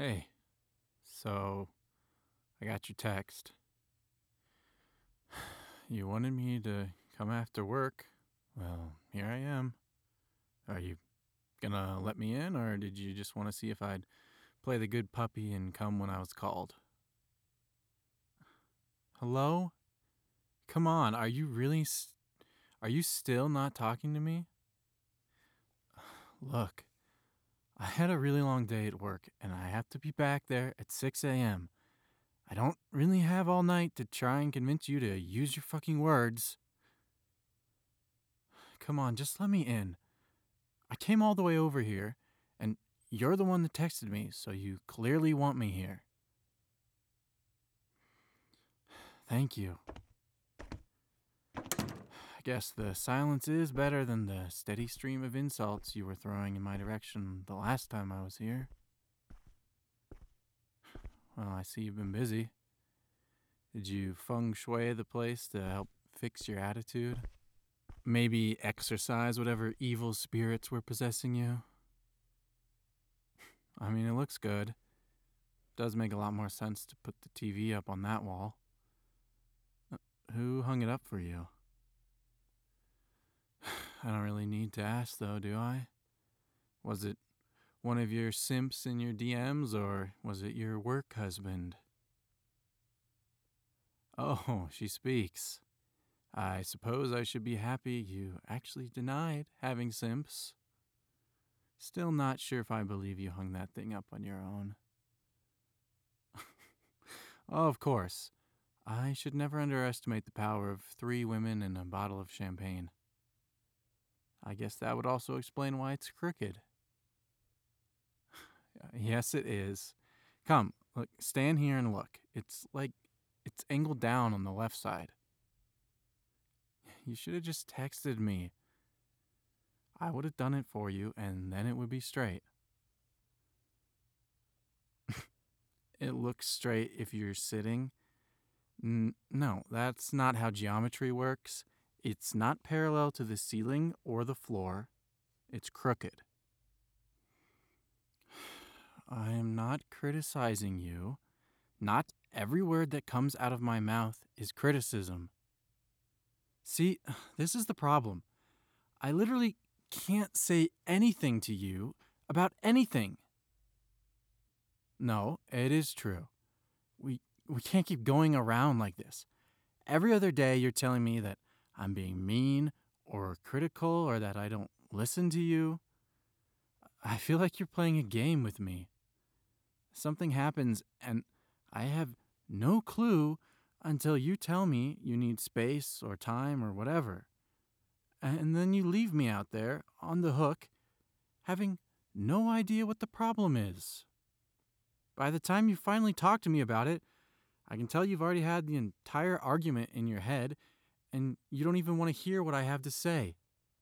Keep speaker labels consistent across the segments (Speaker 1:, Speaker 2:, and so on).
Speaker 1: Hey, so I got your text. You wanted me to come after work. Well, here I am. Are you gonna let me in, or did you just want to see if I'd play the good puppy and come when I was called? Hello? Come on, are you still not talking to me? Look, I had a really long day at work, and I have to be back there at 6 a.m. I don't really have all night to try and convince you to use your fucking words. Come on, just let me in. I came all the way over here, and you're the one that texted me, so you clearly want me here. Thank you. I guess the silence is better than the steady stream of insults you were throwing in my direction the last time I was here. Well, I see you've been busy. Did you feng shui the place to help fix your attitude? Maybe exorcise whatever evil spirits were possessing you? I mean, it looks good. Does make a lot more sense to put the TV up on that wall. Who hung it up for you? I don't really need to ask, though, do I? Was it one of your simps in your DMs, or was it your work husband? Oh, she speaks. I suppose I should be happy you actually denied having simps. Still not sure if I believe you hung that thing up on your own. Oh, of course. I should never underestimate the power of 3 women and a bottle of champagne. I guess that would also explain why it's crooked. Yes, it is. Come, look, stand here and look. It's angled down on the left side. You should have just texted me. I would have done it for you, and then it would be straight. It looks straight if you're sitting. No, that's not how geometry works. It's not parallel to the ceiling or the floor. It's crooked. I am not criticizing you. Not every word that comes out of my mouth is criticism. See, this is the problem. I literally can't say anything to you about anything. No, it is true. We we can't keep going around like this. Every other day you're telling me that I'm being mean or critical or that I don't listen to you. I feel like you're playing a game with me. Something happens and I have no clue until you tell me you need space or time or whatever. And then you leave me out there on the hook, having no idea what the problem is. By the time you finally talk to me about it, I can tell you've already had the entire argument in your head, and you don't even want to hear what I have to say.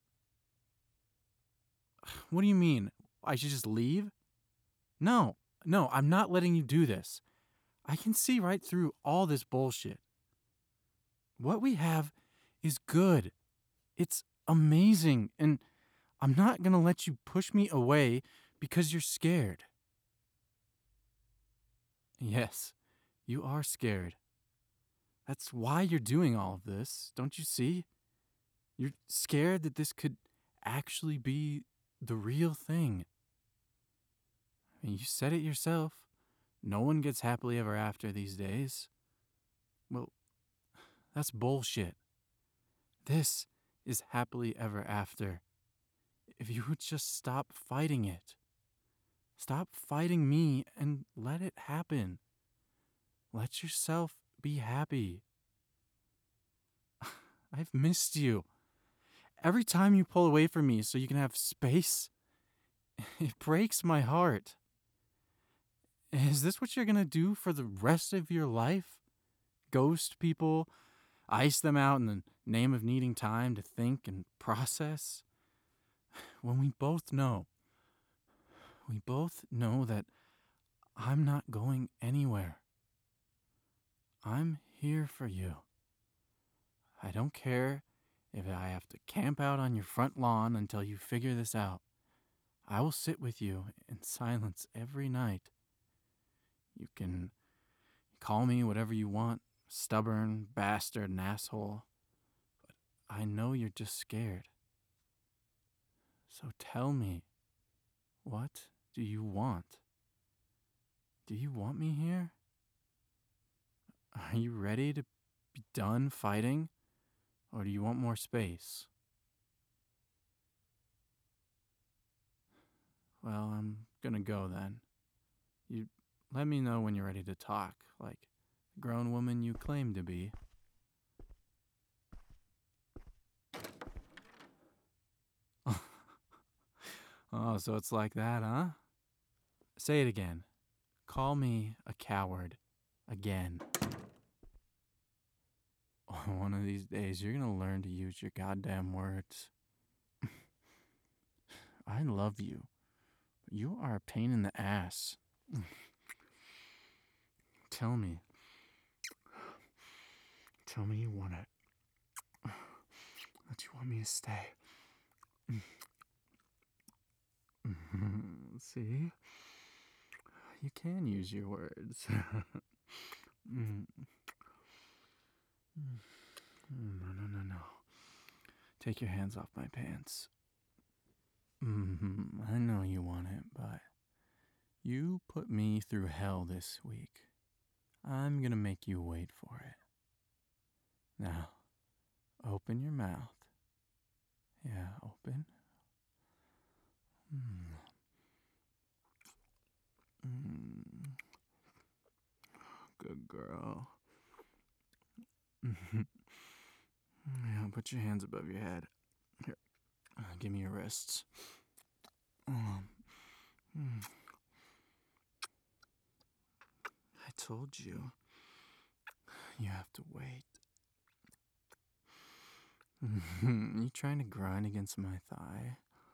Speaker 1: What do you mean? I should just leave? No, no, I'm not letting you do this. I can see right through all this bullshit. What we have is good. It's amazing, and I'm not going to let you push me away because you're scared. Yes, you are scared. That's why you're doing all of this, don't you see? You're scared that this could actually be the real thing. I mean, you said it yourself. No one gets happily ever after these days. Well, that's bullshit. This is happily ever after. If you would just stop fighting it. Stop fighting me and let it happen. Let yourself be happy. I've missed you. Every time you pull away from me so you can have space, it breaks my heart. Is this what you're gonna do for the rest of your life? Ghost people, ice them out in the name of needing time to think and process? When we both know that I'm not going anywhere. I'm here for you. I don't care if I have to camp out on your front lawn until you figure this out. I will sit with you in silence every night You can call me whatever you want, stubborn, bastard, and asshole. But I know you're just scared. So tell me, what do you want? Do you want me here? Are you ready to be done fighting? Or do you want more space? Well, I'm gonna go then. You let me know when you're ready to talk, like the grown woman you claim to be. Oh, so it's like that, huh? Say it again. Call me a coward. Again. One of these days, you're gonna learn to use your goddamn words. I love you, but you are a pain in the ass. Tell me. Tell me you want it. That you want me to stay. See? You can use your words. No. Take your hands off my pants. I know you want it, but you put me through hell this week. I'm gonna make you wait for it. Now, open your mouth. Yeah, open. Good girl. Yeah, put your hands above your head. Here, give me your wrists. I told you. You have to wait. You trying to grind against my thigh?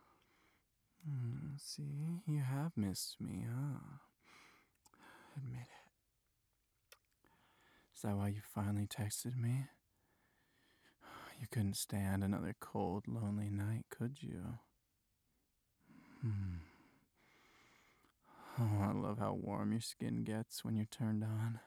Speaker 1: See, you have missed me, huh? Admit it. Is that why you finally texted me? You couldn't stand another cold, lonely night, could you? Oh, I love how warm your skin gets when you're turned on.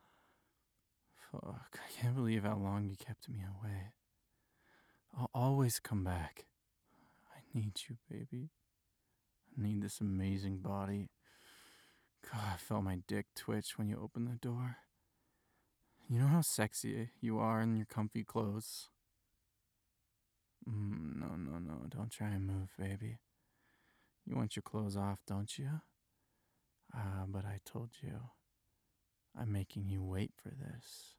Speaker 1: Fuck, I can't believe how long you kept me away. I'll always come back. I need you, baby. I need this amazing body. God, I felt my dick twitch when you opened the door. You know how sexy you are in your comfy clothes? No. Don't try and move, baby. You want your clothes off, don't you? But I told you. I'm making you wait for this.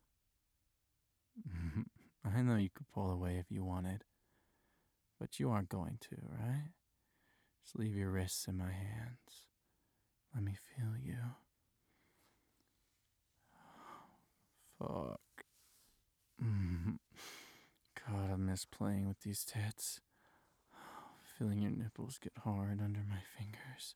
Speaker 1: I know you could pull away if you wanted. But you aren't going to, right? Just leave your wrists in my hands. Let me feel you. Fuck. God, I miss playing with these tits. Feeling your nipples get hard under my fingers.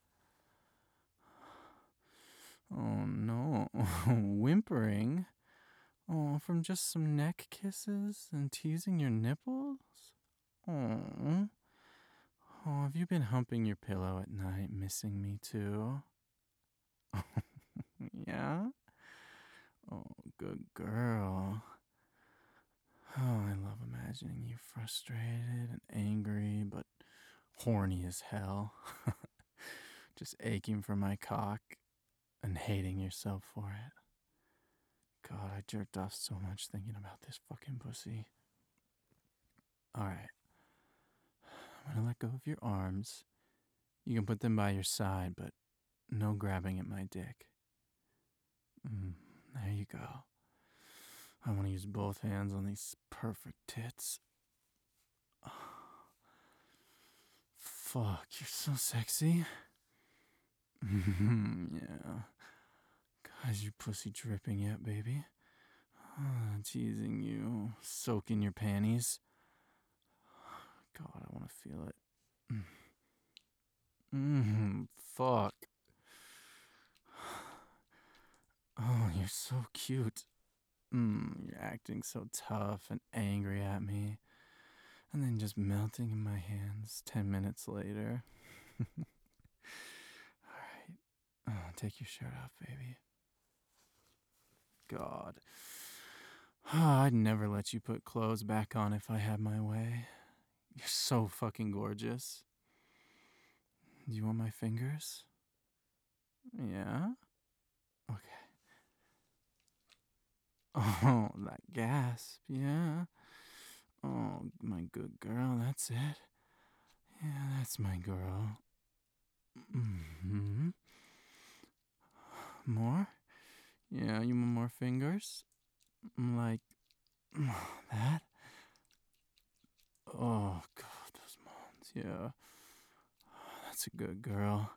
Speaker 1: Oh no, whimpering? Oh, from just some neck kisses and teasing your nipples? Oh. Oh, have you been humping your pillow at night, missing me too? Yeah? Oh, good girl. Oh, I love imagining you frustrated and angry, but horny as hell. Just aching for my cock and hating yourself for it. God, I jerked off so much thinking about this fucking pussy. Alright. I'm gonna let go of your arms. You can put them by your side, but no grabbing at my dick. There you go. I want to use both hands on these perfect tits. Fuck, you're so sexy. Yeah. God, is your pussy dripping yet, baby? Teasing you, soaking your panties. God, I want to feel it. Fuck. Oh, you're so cute. You're acting so tough and angry at me. And then just melting in my hands 10 minutes later. Alright. Take your shirt off, baby. God. I'd never let you put clothes back on if I had my way. You're so fucking gorgeous. Do you want my fingers? Yeah? Okay. Oh, that gasp, yeah. Oh, my good girl, that's it. Yeah, that's my girl. Mm-hmm. More? Yeah, you want more fingers? Like that? Oh, God, those moans, yeah. That's a good girl.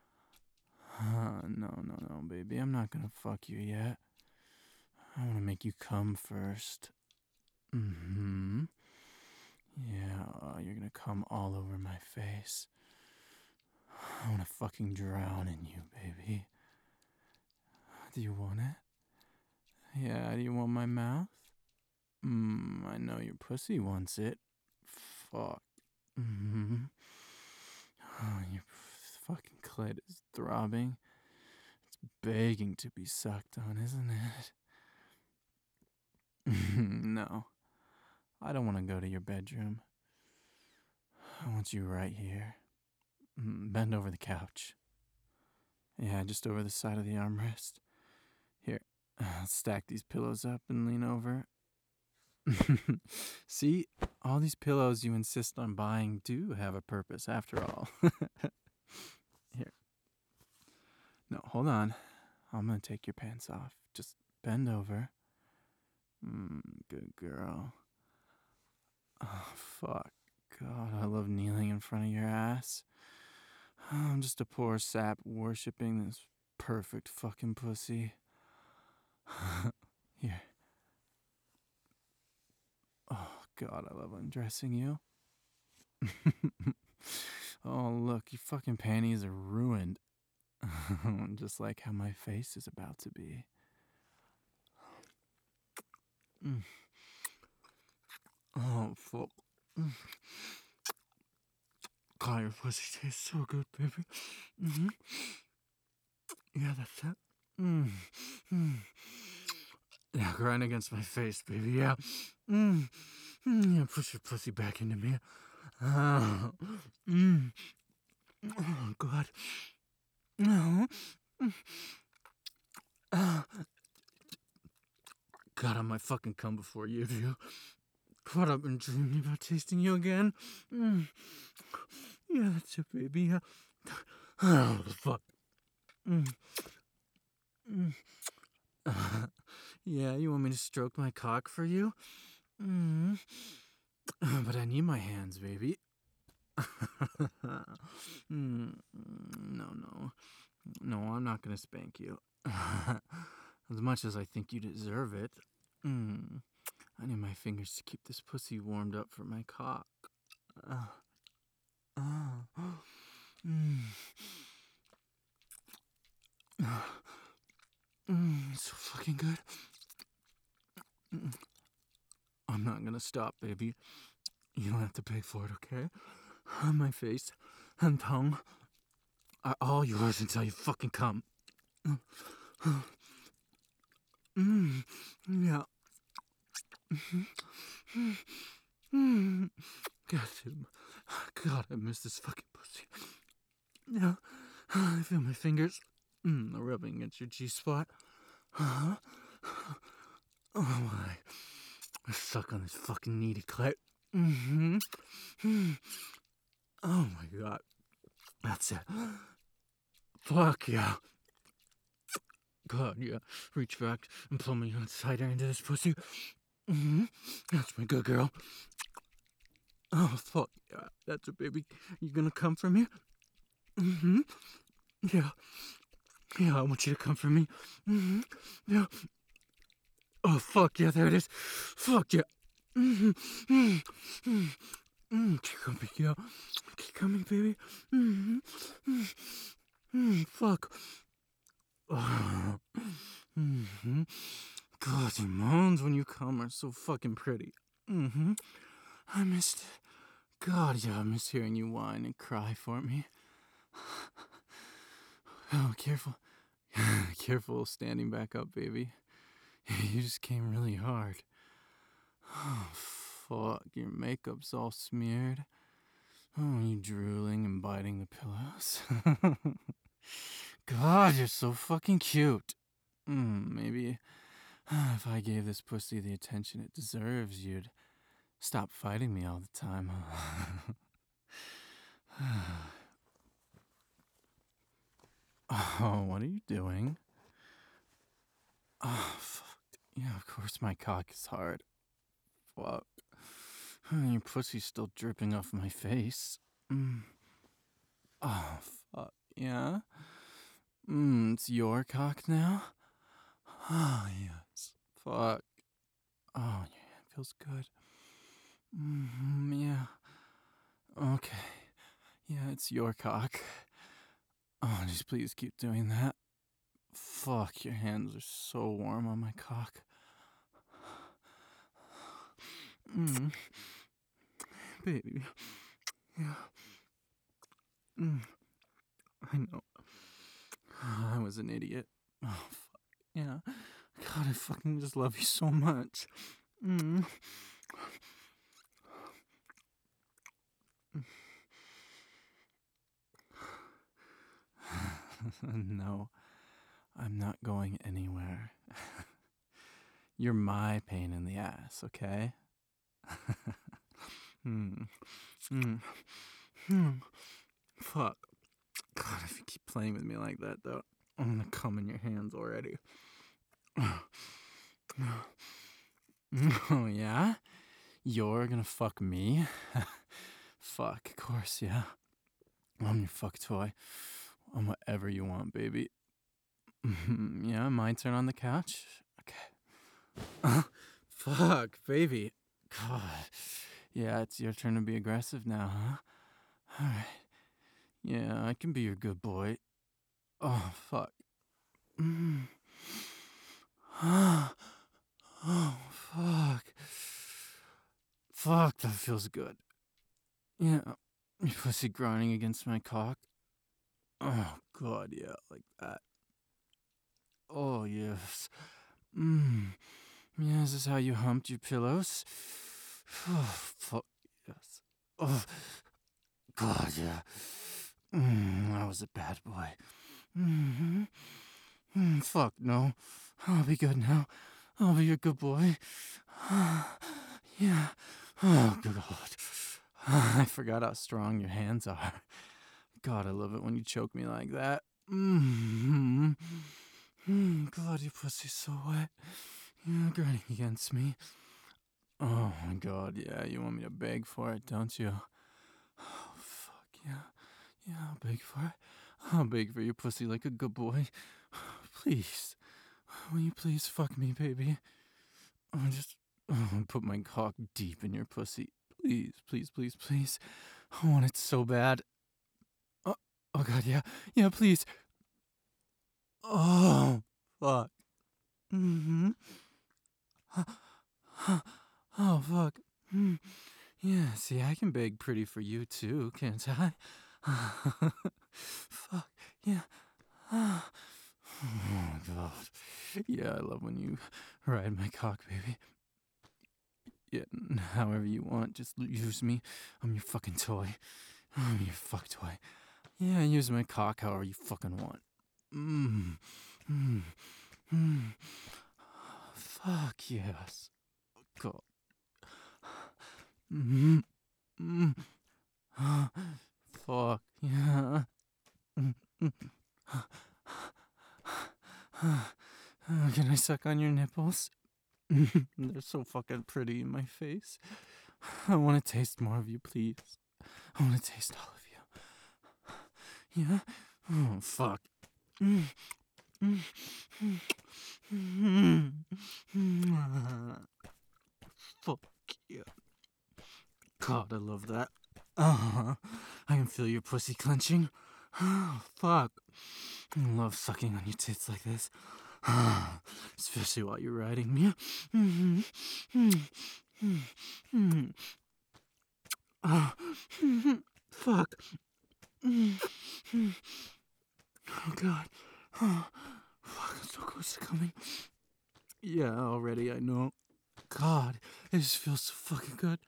Speaker 1: No, baby, I'm not gonna fuck you yet. I wanna make you come first. Mm-hmm. Yeah, you're gonna come all over my face. I wanna fucking drown in you, baby. Do you want it? Yeah, do you want my mouth? I know your pussy wants it. Fuck. Mm-hmm. Oh, your fucking clit is throbbing. It's begging to be sucked on, isn't it? No. I don't want to go to your bedroom. I want you right here. Bend over the couch. Yeah, just over the side of the armrest. Here, let's stack these pillows up and lean over. See, all these pillows you insist on buying do have a purpose after all. Here. No, hold on. I'm gonna take your pants off. Just bend over. Good girl. Oh, fuck. God, I love kneeling in front of your ass. I'm just a poor sap worshipping this perfect fucking pussy. Here. Oh, God, I love undressing you. Oh, look, your fucking panties are ruined. Just like how my face is about to be. Oh, fuck. God, your pussy tastes so good, baby. Yeah, that's it. Yeah, grind against my face, baby. Yeah. Yeah, push your pussy back into me. Oh, oh God. No. God, I might fucking come before you do. God, I've been dreaming about tasting you again. Yeah, that's it, baby. Yeah. Oh, fuck. Yeah, you want me to stroke my cock for you? But I need my hands, baby. No. No, I'm not gonna spank you. As much as I think you deserve it. I need my fingers to keep this pussy warmed up for my cock. So fucking good. I'm not gonna stop, baby. You don't have to pay for it, okay? My face and tongue are all yours until you fucking come. Yeah. God, I miss this fucking pussy. Yeah. I feel my fingers rubbing against your G-spot. Oh my. I suck on this fucking needy clit. Oh my God. That's it. Fuck yeah. God, yeah. Reach back and pull me tighter into this pussy. That's my good girl. Oh, fuck yeah. That's it, baby. You gonna come for me? Yeah. Yeah, I want you to come for me. Yeah. Oh, fuck yeah, there it is. Fuck yeah. Keep coming, yeah. Keep coming, baby. Fuck. God, your moans when you come are so fucking pretty. I missed it. God, yeah, I miss hearing you whine and cry for me. Oh, careful. Careful standing back up, baby. You just came really hard. Oh, fuck. Your makeup's all smeared. Oh, you drooling and biting the pillows. God, you're so fucking cute. Maybe if I gave this pussy the attention it deserves, you'd stop fighting me all the time. Oh, what are you doing? Oh, fuck. Yeah, of course my cock is hard. Fuck. Your pussy's still dripping off my face. Oh, fuck. Yeah? It's your cock now? Oh, yes. Fuck. Oh, yeah, it feels good. Yeah. Okay. Yeah, it's your cock. Oh, just please keep doing that. Fuck, your hands are so warm on my cock. Baby. Yeah. I know. I was an idiot. Oh, fuck. Yeah. God, I fucking just love you so much. No, I'm not going anywhere. You're my pain in the ass, okay? Fuck. God, if you keep playing with me like that, though, I'm gonna come in your hands already. Oh, yeah? You're gonna fuck me? Fuck, of course, yeah. I'm your fuck toy. I'm whatever you want, baby. Yeah, my turn on the couch? Okay. Fuck, baby. God. Yeah, it's your turn to be aggressive now, huh? Alright. Yeah, I can be your good boy. Oh, fuck. Oh, fuck. Fuck, that feels good. Yeah, your pussy grinding against my cock. Oh, God, yeah, like that. Oh, yes. Yeah, is this how you humped your pillows? Oh, fuck, yes. Oh, God, yeah. I was a bad boy. Fuck, no. I'll be good now. I'll be your good boy. Yeah. Oh, God. I forgot how strong your hands are. God, I love it when you choke me like that. God, your pussy's so wet. You're grinding against me. Oh, my God, yeah, you want me to beg for it, don't you? Oh, fuck, yeah. Yeah, I'll beg for it. I'll beg for your pussy like a good boy. Please. Will you please fuck me, baby? Just put my cock deep in your pussy. Please, please, please, please. I want it so bad. Oh, God, yeah. Yeah, please. Oh, fuck. Oh, fuck. Yeah, see, I can beg pretty for you, too, can't I? Fuck, yeah. Oh, God. Yeah, I love when you ride my cock, baby. Yeah, however you want, just use me. I'm your fucking toy. I'm your fuck toy. Yeah, use my cock however you fucking want. Fuck yes. God. Fuck yeah. Can I suck on your nipples? They're so fucking pretty in my face. I want to taste more of you, please. I want to taste all of you. Yeah? Oh, fuck. Fuck yeah. God, I love that. I can feel your pussy clenching. Fuck. I love sucking on your tits like this. Especially while you're riding me. Fuck. Oh, God. Fuck, I'm so close to coming. Yeah, already, I know. God, it just feels so fucking good.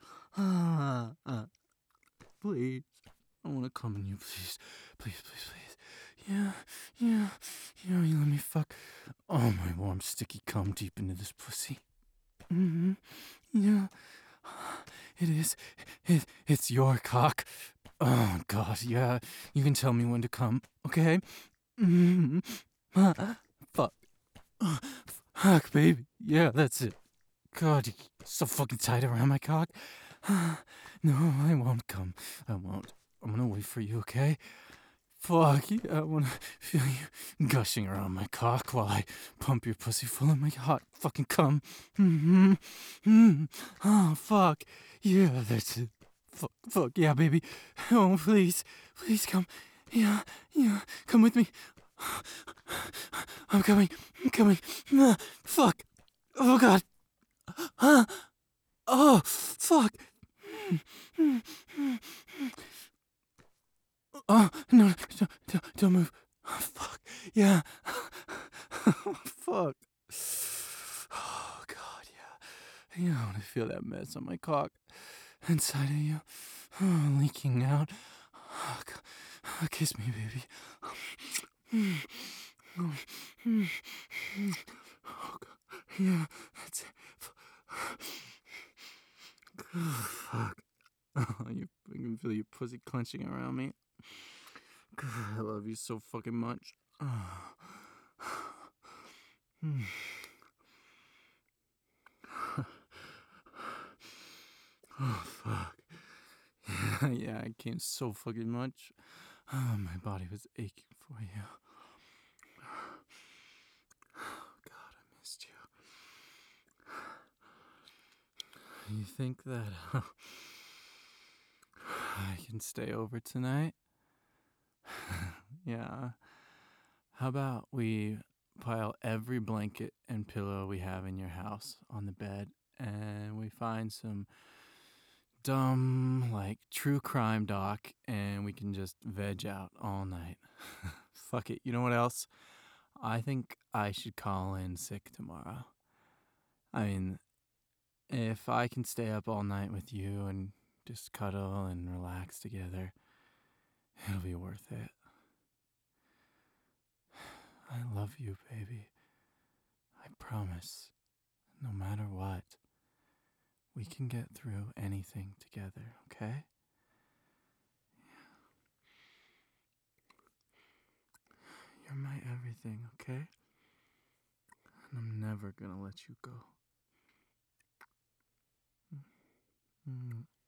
Speaker 1: Please. I want to come in you, please. Please, please, please. Yeah, yeah. You let me fuck. Oh, my warm, sticky cum deep into this pussy. Mm-hmm. Yeah. It is. It's your cock. Oh, God, yeah. You can tell me when to come, okay? Mm-hmm. Fuck. Fuck, baby. Yeah, that's it. God, you're so fucking tight around my cock. No, I won't come. I won't. I'm gonna wait for you, okay? Fuck, yeah, I wanna feel you gushing around my cock while I pump your pussy full of my hot fucking cum. Mm-hmm. Mm-hmm. Oh, fuck. Yeah, that's it. Fuck, yeah, baby. Oh, please. Please come. Yeah, yeah, come with me. I'm coming. I'm coming. Fuck. Oh, God. Huh? Oh, fuck. Oh, no, don't move. Oh, fuck. Yeah. Oh, fuck. Oh, God, yeah. Yeah, I want to feel that mess on my cock inside of you. Oh, leaking out. Oh, God. Oh, kiss me, baby. Oh, God. Yeah, that's it. Oh, fuck. Oh, I can feel your pussy clenching around me. God, I love you so fucking much. Oh. Oh, fuck. Yeah, I came so fucking much. Oh, my body was aching for you. Oh, God, I missed you. You think that I can stay over tonight? Yeah. How about we pile every blanket and pillow we have in your house on the bed and we find some dumb, like, true crime doc and we can just veg out all night? Fuck it. You know what else? I think I should call in sick tomorrow. I mean, if I can stay up all night with you and just cuddle and relax together, it'll be worth it. I love you, baby. I promise. No matter what, we can get through anything together, okay? You're my everything, okay? And I'm never gonna let you go. Mm.